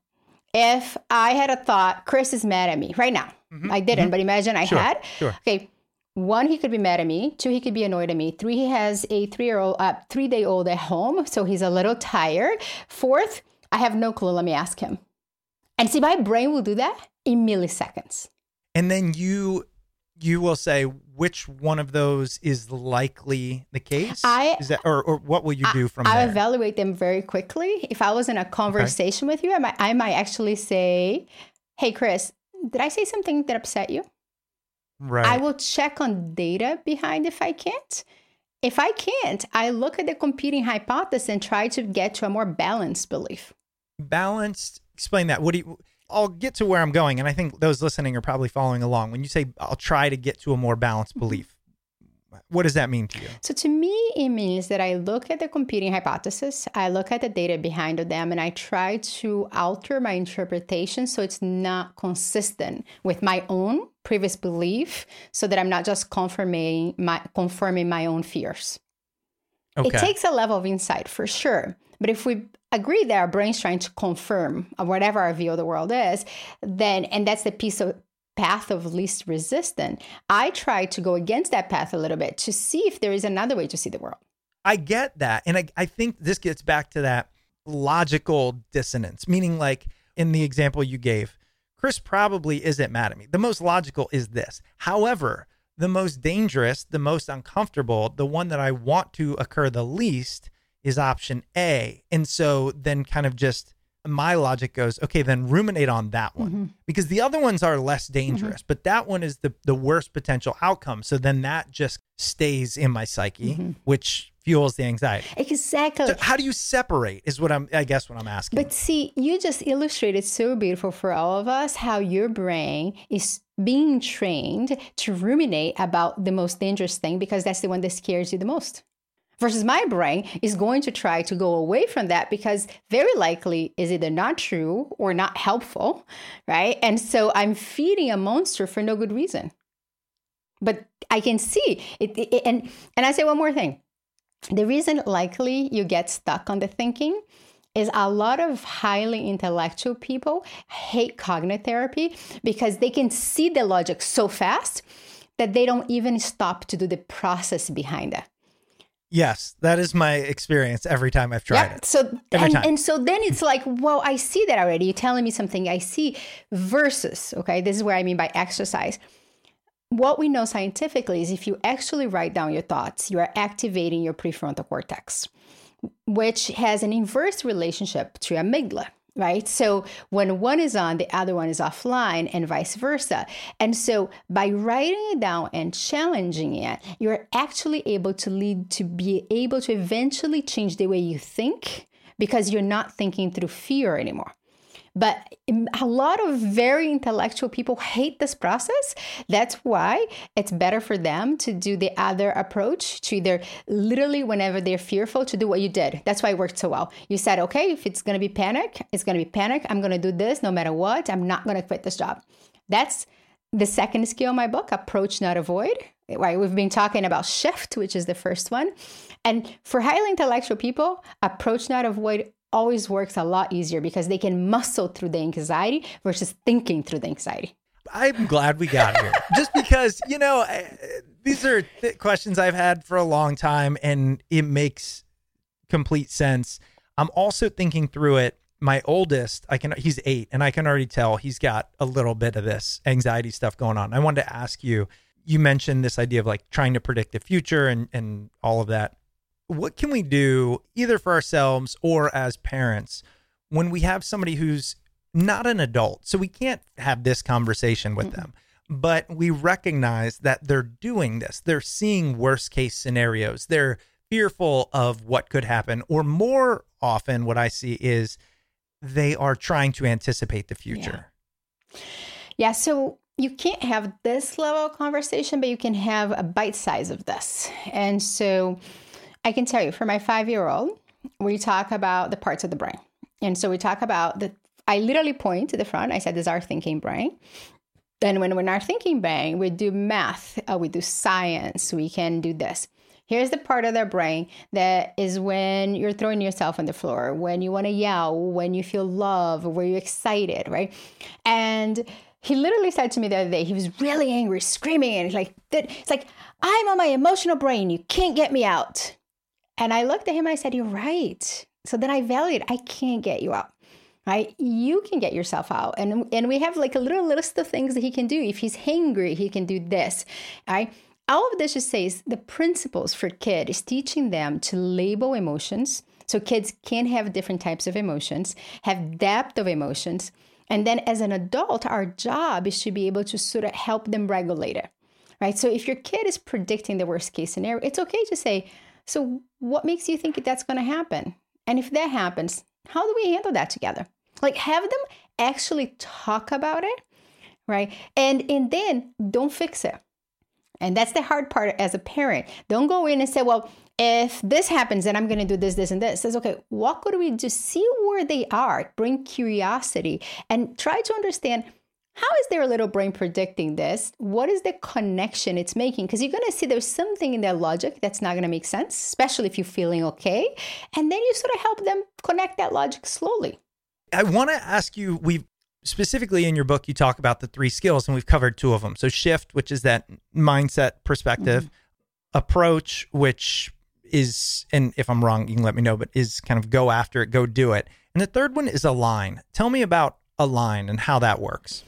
if I had a thought, Chris is mad at me right now. I didn't, but imagine I had. Sure. Okay. 1, he could be mad at me. 2, he could be annoyed at me. 3, he has a 3-day-old at home, so he's a little tired. 4th, I have no clue. Let me ask him. And see, my brain will do that in milliseconds. And then you will say which one of those is likely the case? Is that, or what will you do from there? I evaluate them very quickly. If I was in a conversation with you, I might actually say, hey, Chris, did I say something that upset you? Right. I will check on data behind if I can't. If I can't, I look at the competing hypothesis and try to get to a more balanced belief. Balanced? Explain that. I'll get to where I'm going, and I think those listening are probably following along. When you say, I'll try to get to a more balanced belief, what does that mean to you? So to me, it means that I look at the competing hypothesis, I look at the data behind them, and I try to alter my interpretation so it's not consistent with my own previous belief, so that I'm not just confirming my own fears. Okay. It takes a level of insight for sure. But if we agree that our brain's trying to confirm whatever our view of the world is, then, and that's the path of least resistance, I try to go against that path a little bit to see if there is another way to see the world. I get that. And I think this gets back to that logical dissonance, meaning like in the example you gave, Chris probably isn't mad at me. The most logical is this. However, the most dangerous, the most uncomfortable, the one that I want to occur the least is option A. And so then kind of just my logic goes, okay, then ruminate on that one, because the other ones are less dangerous, but that one is the worst potential outcome. So then that just stays in my psyche, which fuels the anxiety. Exactly. So how do you separate is what I guess what I'm asking. But see, you just illustrated so beautiful for all of us how your brain is being trained to ruminate about the most dangerous thing because that's the one that scares you the most. Versus my brain is going to try to go away from that because very likely is either not true or not helpful, right? And so I'm feeding a monster for no good reason. But I can see it and I say one more thing. The reason likely you get stuck on the thinking is a lot of highly intellectual people hate cognitive therapy because they can see the logic so fast that they don't even stop to do the process behind it. Yes, that is my experience every time I've tried it. So and so then it's like, well, I see that already. You're telling me something I see versus, okay, this is where I mean by exercise. What we know scientifically is if you actually write down your thoughts, you are activating your prefrontal cortex, which has an inverse relationship to amygdala. right? So when one is on, the other one is offline and vice versa. And so by writing it down and challenging it, you're actually able to lead to be able to eventually change the way you think because you're not thinking through fear anymore. But a lot of very intellectual people hate this process. That's why it's better for them to do the other approach, to either literally whenever they're fearful to do what you did. That's why it worked so well. You said, okay, if it's going to be panic, it's going to be panic. I'm going to do this no matter what. I'm not going to quit this job. That's the second skill in my book, approach, not avoid. Right? We've been talking about shift, which is the first one. And for highly intellectual people, approach, not avoid always works a lot easier because they can muscle through the anxiety versus thinking through the anxiety. I'm glad we got here. Just because, these are questions I've had for a long time and it makes complete sense. I'm also thinking through it. My oldest, he's 8 and I can already tell he's got a little bit of this anxiety stuff going on. I wanted to ask you mentioned this idea of like trying to predict the future and all of that. What can we do either for ourselves or as parents when we have somebody who's not an adult? So we can't have this conversation with them, but we recognize that they're doing this. They're seeing worst case scenarios. They're fearful of what could happen, or more often what I see is they are trying to anticipate the future. Yeah. So you can't have this level of conversation, but you can have a bite size of this. And so I can tell you, for my 5-year-old, we talk about the parts of the brain. And so we talk about I literally point to the front. I said, this is our thinking brain. Then when we're in our thinking brain, we do math, we do science, we can do this. Here's the part of their brain that is when you're throwing yourself on the floor, when you want to yell, when you feel love, where you're excited, right? And he literally said to me the other day, he was really angry, screaming, and it's like, I'm on my emotional brain. You can't get me out. And I looked at him and I said, you're right. So then I valued, I can't get you out, right? You can get yourself out. And we have like a little list of things that he can do. If he's hangry, he can do this, right? All of this just says the principles for kids is teaching them to label emotions. So kids can have different types of emotions, have depth of emotions. And then as an adult, our job is to be able to sort of help them regulate it, right? So if your kid is predicting the worst case scenario, it's okay to say, so what makes you think that's going to happen? And if that happens, how do we handle that together? Like have them actually talk about it, right? And then don't fix it. And that's the hard part as a parent. Don't go in and say, well, if this happens, then I'm going to do this, this, and this. It says, okay, what could we do? See where they are, bring curiosity, and try to understand, how is their little brain predicting this? What is the connection it's making? Because you're going to see there's something in their logic that's not going to make sense, especially if you're feeling okay. And then you sort of help them connect that logic slowly. I want to ask you, specifically in your book, you talk about the 3 skills and we've covered 2 of them. So shift, which is that mindset perspective, approach, which is, and if I'm wrong, you can let me know, but is kind of go after it, go do it. And the third one is align. Tell me about align and how that works.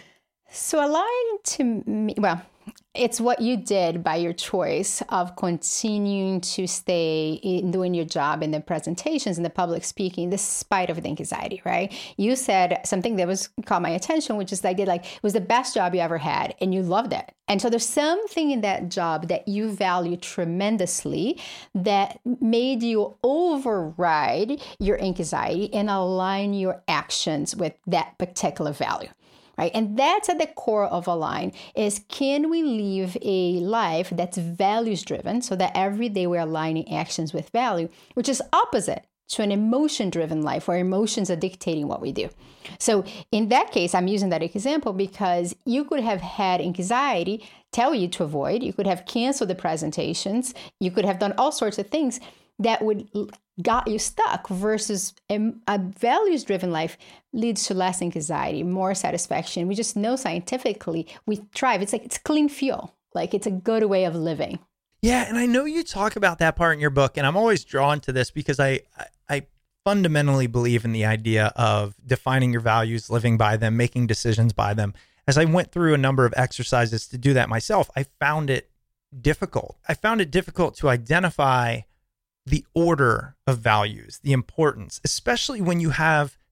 So align to me, well, it's what you did by your choice of continuing to stay in doing your job in the presentations and the public speaking, despite of the anxiety, right? You said something that was caught my attention, which is it was the best job you ever had and you loved it. And so there's something in that job that you value tremendously that made you override your anxiety and align your actions with that particular value. Right? And that's at the core of Align is, can we live a life that's values driven so that every day we're aligning actions with value, which is opposite to an emotion driven life where emotions are dictating what we do. So in that case, I'm using that example because you could have had anxiety tell you to avoid, you could have canceled the presentations, you could have done all sorts of things that would got you stuck, versus a values-driven life leads to less anxiety, more satisfaction. We just know scientifically we thrive. It's like it's clean fuel. Like it's a good way of living. Yeah, and I know you talk about that part in your book, and I'm always drawn to this because I fundamentally believe in the idea of defining your values, living by them, making decisions by them. As I went through a number of exercises to do that myself, I found it difficult. I found it difficult to identify the order of values, the importance, especially when you have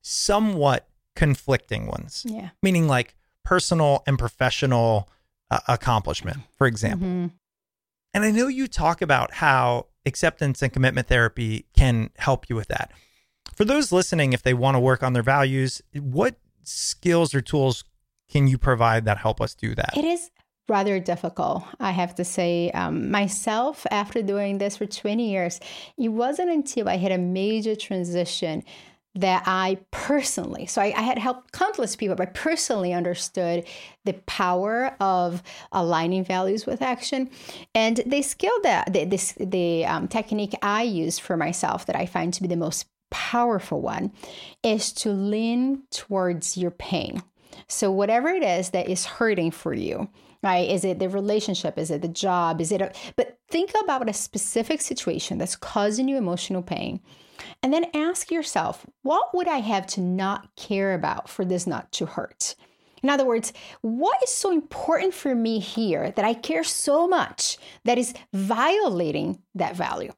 somewhat conflicting ones. Yeah. Meaning like personal and professional accomplishment, for example. Mm-hmm. And I know you talk about how acceptance and commitment therapy can help you with that. For those listening, if they want to work on their values, what skills or tools can you provide that help us do that? It is rather difficult, I have to say. Myself, after doing this for 20 years, it wasn't until I had a major transition that I personally, so I had helped countless people, but I personally understood the power of aligning values with action. And the skill that, the technique I use for myself that I find to be the most powerful one is to lean towards your pain. So whatever it is that is hurting for you, right? Is it the relationship? Is it the job? But think about a specific situation that's causing you emotional pain. And then ask yourself, what would I have to not care about for this not to hurt? In other words, what is so important for me here that I care so much that is violating that value?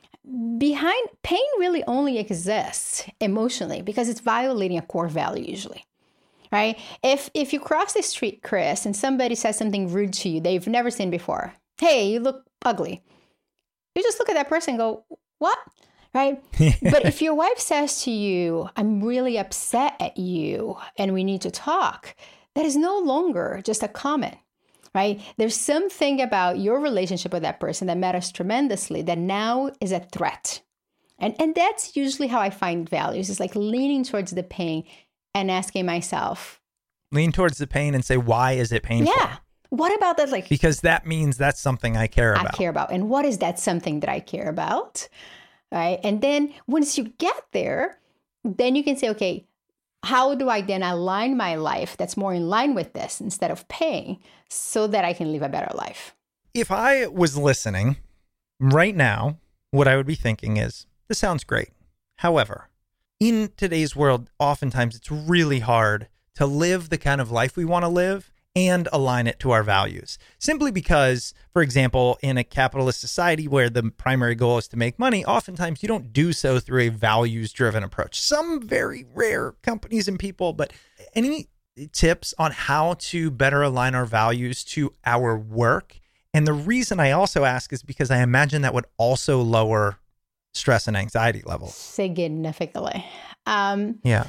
Behind pain really only exists emotionally because it's violating a core value usually, right? If you cross the street, Chris, and somebody says something rude to you that you've never seen before, hey, you look ugly. You just look at that person and go, what? Right? But if your wife says to you, I'm really upset at you and we need to talk, that is no longer just a comment, right? There's something about your relationship with that person that matters tremendously that now is a threat. And that's usually how I find values. It's like leaning towards the pain and asking myself. Lean towards the pain and say, why is it painful? Yeah. What about that? Like, because that means that's something I care about. I care about. And what is that something that I care about? Right. And then once you get there, then you can say, okay, how do I then align my life that's more in line with this instead of pain so that I can live a better life? If I was listening right now, what I would be thinking is, this sounds great. However, in today's world, oftentimes it's really hard to live the kind of life we want to live and align it to our values. Simply because, for example, in a capitalist society where the primary goal is to make money, oftentimes you don't do so through a values-driven approach. Some very rare companies and people, but any tips on how to better align our values to our work? And the reason I also ask is because I imagine that would also lower stress and anxiety levels. Significantly. Yeah.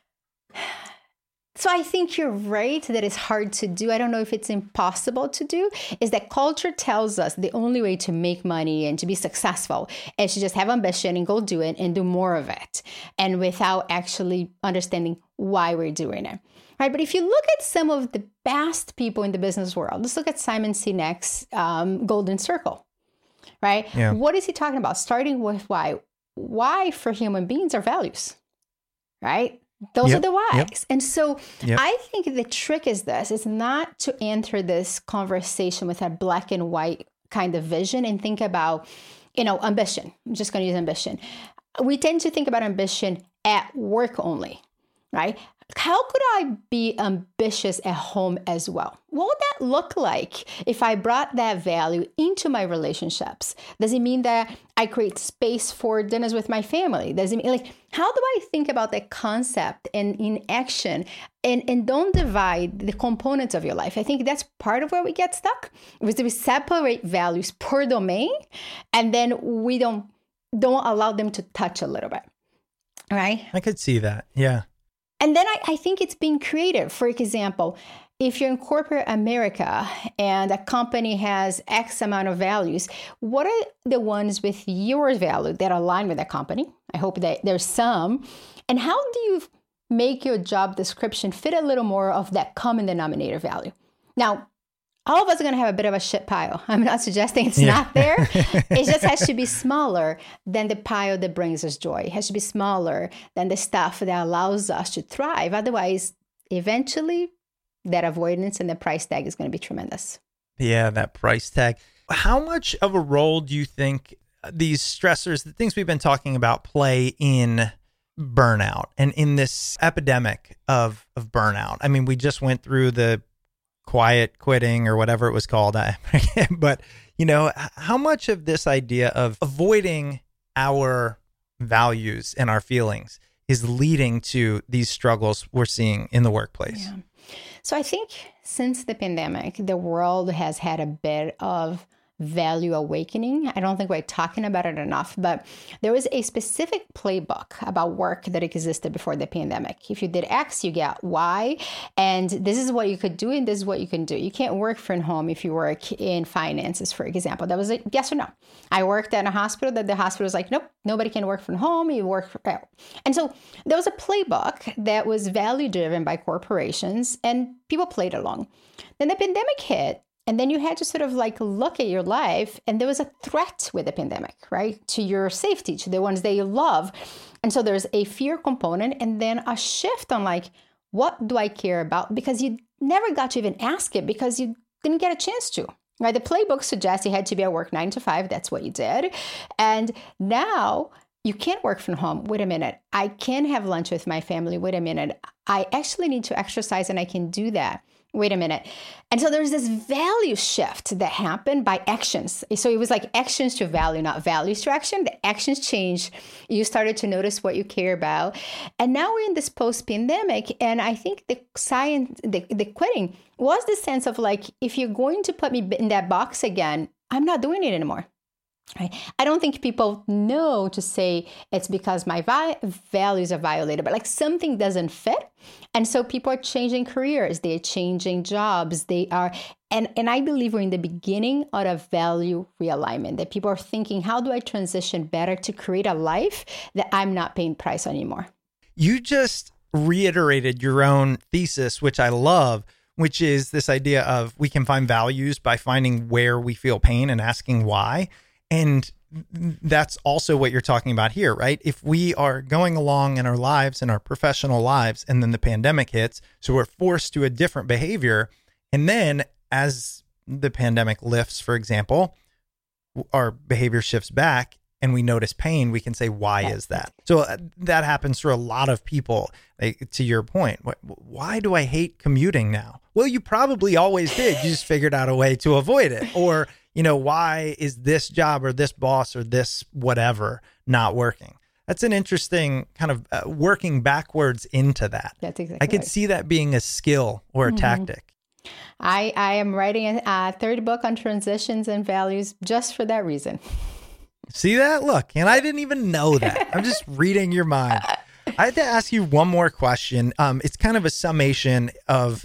So I think you're right that it's hard to do. I don't know if it's impossible to do. Is that culture tells us the only way to make money and to be successful is to just have ambition and go do it and do more of it. And without actually understanding why we're doing it. Right? But if you look at some of the best people in the business world, let's look at Simon Sinek's Golden Circle. Right? Yeah. What is he talking about? Starting with why. Why for human beings are values. Right? Those are the whys. Yep. And so I think the trick is this, is not to enter this conversation with a black and white kind of vision and think about, ambition. I'm just going to use ambition. We tend to think about ambition at work only, right? How could I be ambitious at home as well? What would that look like if I brought that value into my relationships? Does it mean that I create space for dinners with my family? Does it mean, how do I think about that concept and in action and don't divide the components of your life? I think that's part of where we get stuck, is that we separate values per domain and then we don't allow them to touch a little bit, right? I could see that. Yeah. And then I think it's being creative. For example, if you're in corporate America and a company has X amount of values, what are the ones with your value that align with that company? I hope that there's some. And how do you make your job description fit a little more of that common denominator value? Now, all of us are going to have a bit of a shit pile. I'm not suggesting it's not there. It just has to be smaller than the pile that brings us joy. It has to be smaller than the stuff that allows us to thrive. Otherwise, eventually, that avoidance and the price tag is going to be tremendous. Yeah, that price tag. How much of a role do you think these stressors, the things we've been talking about, play in burnout and in this epidemic of burnout? I mean, we just went through the quiet quitting or whatever it was called. But, how much of this idea of avoiding our values and our feelings is leading to these struggles we're seeing in the workplace? Yeah. So I think since the pandemic, the world has had a bit of value awakening. I don't think we're talking about it enough, but there was a specific playbook about work that existed before the pandemic. If you did X, you get Y, and this is what you could do, and this is what you can do. You can't work from home if you work in finances, for example. That was a yes or no. I worked at a hospital that the hospital was like, nope, nobody can work from home. You work from... And so there was a playbook that was value driven by corporations, and people played along. Then the pandemic hit. And then you had to sort of like look at your life, and there was a threat with the pandemic, right? To your safety, to the ones that you love. And so there's a fear component, and then a shift on like, what do I care about? Because you never got to even ask it because you didn't get a chance to, right? The playbook suggests you had to be at work 9 to 5. That's what you did. And now you can't work from home. Wait a minute. I can have lunch with my family. Wait a minute. I actually need to exercise, and I can do that. Wait a minute. And so there's this value shift that happened by actions. So it was like actions to value, not values to action. The actions changed. You started to notice what you care about. And now we're in this post-pandemic. And I think the science, the quitting was the sense of like, if you're going to put me in that box again, I'm not doing it anymore. Right? I don't think people know to say it's because my values are violated, but like something doesn't fit. And so people are changing careers, they're changing jobs, they are, and I believe we're in the beginning of a value realignment, that people are thinking, how do I transition better to create a life that I'm not paying price anymore? You just reiterated your own thesis, which I love, which is this idea of we can find values by finding where we feel pain and asking why. And that's also what you're talking about here, right? If we are going along in our lives, in our professional lives, and then the pandemic hits, so we're forced to a different behavior. And then as the pandemic lifts, for example, our behavior shifts back and we notice pain, we can say, why is that? So that happens for a lot of people. Like, to your point, why do I hate commuting now? Well, you probably always did. You just figured out a way to avoid it. Or, you know, why is this job or this boss or this whatever not working? That's an interesting kind of working backwards into that. That's exactly I could right. see that being a skill or a tactic. I am writing a third book on transitions and values just for that reason. See that? Look, and I didn't even know that. I'm just reading your mind. I had to ask you one more question. It's kind of a summation of,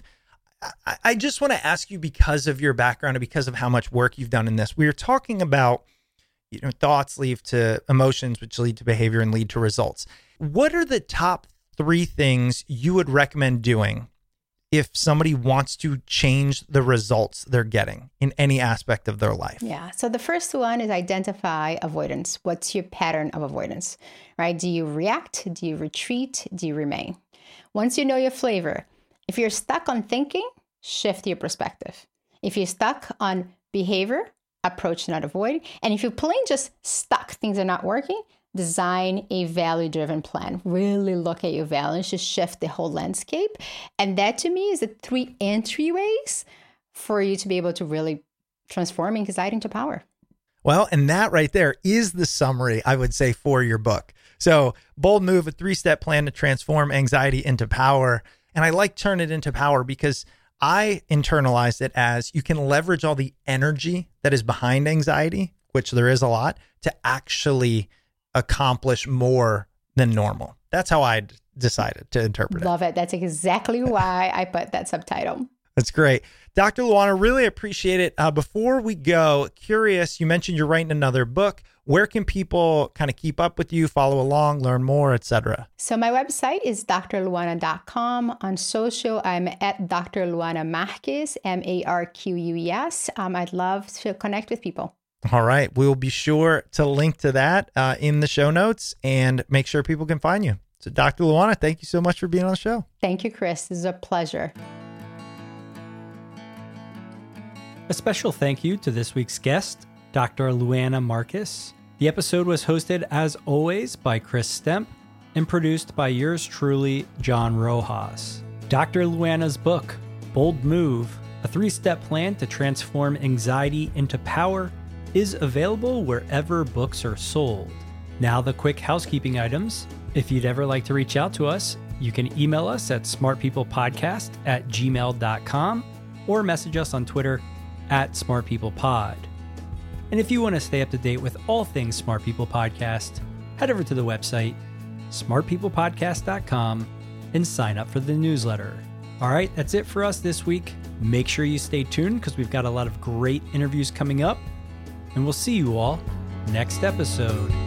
I just want to ask you, because of your background and because of how much work you've done in this, we were talking about, you know, thoughts lead to emotions, which lead to behavior and lead to results. What are the top 3 things you would recommend doing if somebody wants to change the results they're getting in any aspect of their life? Yeah. So the first one is identify avoidance. What's your pattern of avoidance, right? Do you react? Do you retreat? Do you remain? Once you know your flavor, if you're stuck on thinking, shift your perspective. If you're stuck on behavior, approach, not avoid. And if you're plain just stuck, things are not working, design a value-driven plan. Really look at your values to shift the whole landscape. And that, to me, is the 3 entryways for you to be able to really transform anxiety into power. Well, and that right there is the summary, I would say, for your book. So, Bold Move, a 3-step plan to transform anxiety into power. And I like turn it into power because I internalized it as you can leverage all the energy that is behind anxiety, which there is a lot, to actually accomplish more than normal. That's how I decided to interpret it. Love it. That's exactly why I put that subtitle. That's great. Dr. Luana, really appreciate it. Before we go, curious, you mentioned you're writing another book. Where can people kind of keep up with you, follow along, learn more, etc.? So my website is drluana.com. On social, I'm at Dr. Luana Marques, Marques. I'd love to connect with people. All right. We'll be sure to link to that in the show notes and make sure people can find you. So Dr. Luana, thank you so much for being on the show. Thank you, Chris. This is a pleasure. A special thank you to this week's guest, Dr. Luana Marques. The episode was hosted, as always, by Chris Stemp and produced by yours truly, John Rojas. Dr. Luana's book, Bold Move, a 3-step plan to transform anxiety into power, is available wherever books are sold. Now the quick housekeeping items. If you'd ever like to reach out to us, you can email us at smartpeoplepodcast@gmail.com or message us on Twitter @smartpeoplepod. And if you want to stay up to date with all things Smart People Podcast, head over to the website, smartpeoplepodcast.com, and sign up for the newsletter. All right, that's it for us this week. Make sure you stay tuned because we've got a lot of great interviews coming up, and we'll see you all next episode.